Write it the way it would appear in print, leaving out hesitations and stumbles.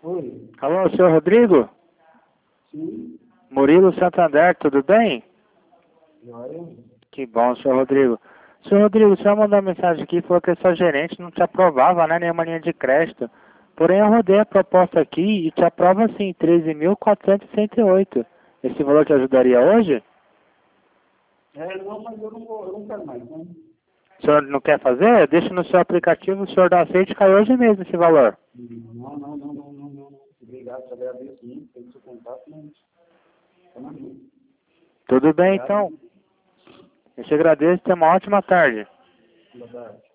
Oi. Alô, senhor Rodrigo? Sim. Murilo Santander, tudo bem? Joia. Que bom, senhor Rodrigo. Senhor Rodrigo, o senhor mandou uma mensagem aqui e falou que sua gerente não te aprovava, né, nenhuma linha de crédito. Porém, eu rodei a proposta aqui e te aprova sim, 13.468. Esse valor te ajudaria hoje? Não, mas eu não quero mais, né? O senhor não quer fazer? Deixa no seu aplicativo, o senhor dá aceite e cai hoje mesmo esse valor. Não. Obrigado, te agradeço muito pelo seu contato, mas tamo junto. Tudo bem, Obrigado. então. Eu te agradeço e tenha uma ótima tarde. Boa tarde.